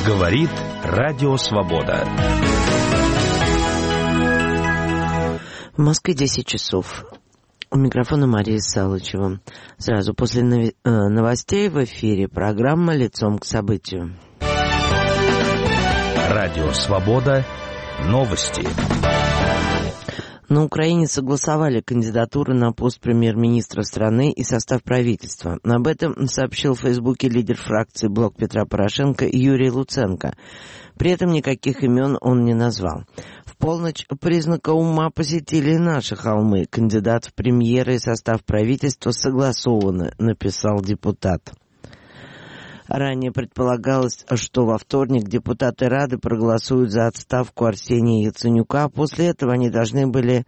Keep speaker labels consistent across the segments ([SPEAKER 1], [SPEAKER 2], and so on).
[SPEAKER 1] Говорит Радио Свобода.
[SPEAKER 2] В Москве 10 часов. У микрофона Мария Салычева. Сразу после новостей в эфире программа «Лицом к событию».
[SPEAKER 1] Радио Свобода. Новости.
[SPEAKER 2] На Украине согласовали кандидатуры на пост премьер-министра страны и состав правительства. Об этом сообщил в Фейсбуке лидер фракции «Блок Петра Порошенко» Юрий Луценко. При этом никаких имен он не назвал. В полночь признака ума посетили и наши холмы. Кандидат в премьеры и состав правительства согласованы, написал депутат. Ранее предполагалось, что во вторник депутаты Рады проголосуют за отставку Арсения Яценюка. После этого они должны были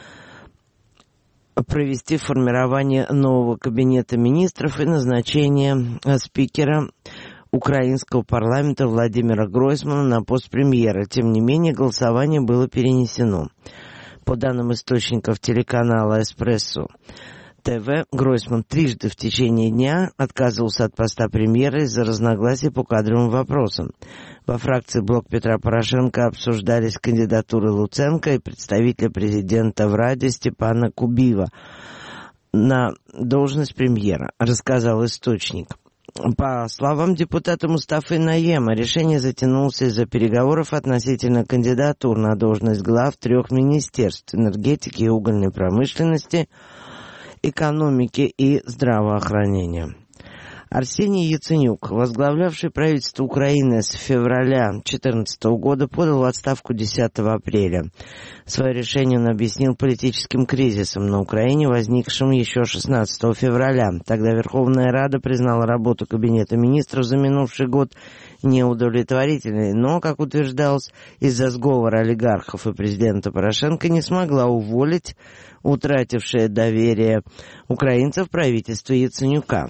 [SPEAKER 2] провести формирование нового кабинета министров и назначение спикера украинского парламента Владимира Гройсмана на пост премьера. Тем не менее, голосование было перенесено. По данным источников телеканала «Эспрессо ТВ», Гройсман трижды в течение дня отказывался от поста премьера из-за разногласий по кадровым вопросам. Во фракции «Блок Петра Порошенко» обсуждались кандидатуры Луценко и представителя президента в Раде Степана Кубива на должность премьера, рассказал источник. По словам депутата Мустафы Наема, решение затянулось из-за переговоров относительно кандидатур на должность глав 3 министерств: энергетики и угольной промышленности, экономики и здравоохранения. Арсений Яценюк, возглавлявший правительство Украины с февраля 2014 года, подал в отставку 10 апреля. Свое решение он объяснил политическим кризисом на Украине, возникшим еще 16 февраля. Тогда Верховная Рада признала работу Кабинета министров за минувший год неудовлетворительной, но, как утверждалось, из-за сговора олигархов и президента Порошенко не смогла уволить утратившее доверие украинцев правительство Яценюка.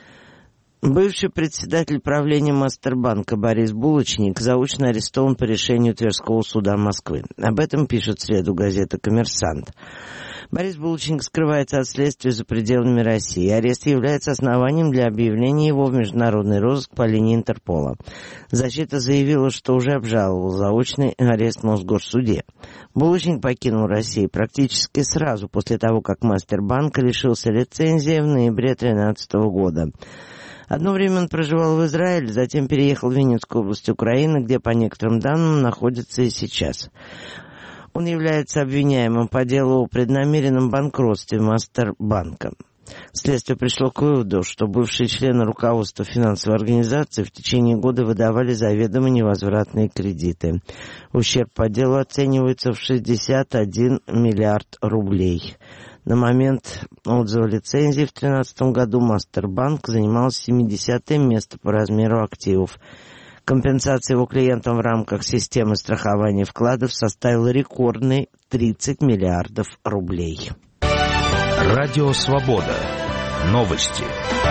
[SPEAKER 2] Бывший председатель правления Мастербанка Борис Булочник заочно арестован по решению Тверского суда Москвы. Об этом пишет в среду газета «Коммерсант». Борис Булочник скрывается от следствия за пределами России. Арест является основанием для объявления его в международный розыск по линии Интерпола. Защита заявила, что уже обжаловал заочный арест в Мосгорсуде. Булочник покинул Россию практически сразу после того, как Мастербанк лишился лицензии в ноябре 2013 года. Одно время он проживал в Израиле, затем переехал в Винницкую область Украины, где, по некоторым данным, находится и сейчас. Он является обвиняемым по делу о преднамеренном банкротстве Мастербанка. Следствие пришло к выводу, что бывшие члены руководства финансовой организации в течение года выдавали заведомо невозвратные кредиты. Ущерб по делу оценивается в 61 миллиард рублей. На момент отзыва лицензии в 2013 году Мастербанк занимал 70-е место по размеру активов. Компенсация его клиентам в рамках системы страхования вкладов составила рекордные 30 миллиардов рублей.
[SPEAKER 1] Радио Свобода. Новости.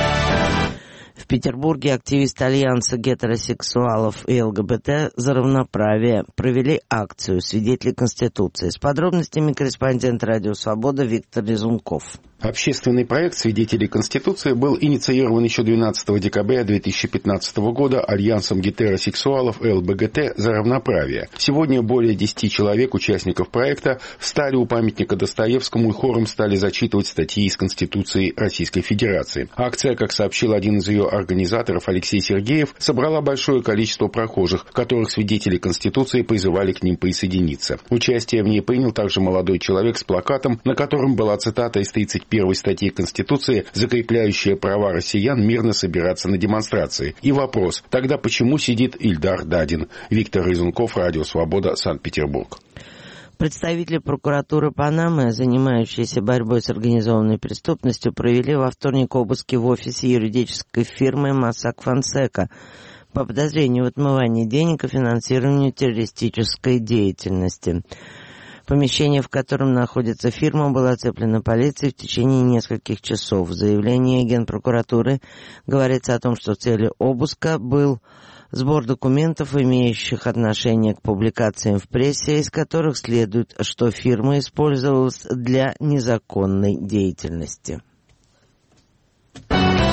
[SPEAKER 2] В Петербурге активисты Альянса гетеросексуалов и ЛГБТ за равноправие провели акцию «Свидетели Конституции». С подробностями корреспондент Радио Свобода Виктор Резунков.
[SPEAKER 3] Общественный проект «Свидетели Конституции» был инициирован еще 12 декабря 2015 года Альянсом гетеросексуалов и ЛГБТ за равноправие. Сегодня более 10 человек, участников проекта, встали у памятника Достоевскому и хором стали зачитывать статьи из Конституции Российской Федерации. Акция, как сообщил один из ее организаторов Алексей Сергеев, собрала большое количество прохожих, которых свидетели Конституции призывали к ним присоединиться. Участие в ней принял также молодой человек с плакатом, на котором была цитата из 31 статьи Конституции, закрепляющая права россиян мирно собираться на демонстрации. И вопрос: тогда почему сидит Ильдар Дадин? Виктор Резунков, Радио Свобода, Санкт-Петербург.
[SPEAKER 2] Представители прокуратуры Панамы, занимающиеся борьбой с организованной преступностью, провели во вторник обыски в офисе юридической фирмы Mossack Fonseca по подозрению в отмывании денег и финансированию террористической деятельности. Помещение, в котором находится фирма, было оцеплено полицией в течение нескольких часов. В заявлении Генпрокуратуры говорится о том, что целью обыска был сбор документов, имеющих отношение к публикациям в прессе, из которых следует, что фирма использовалась для незаконной деятельности.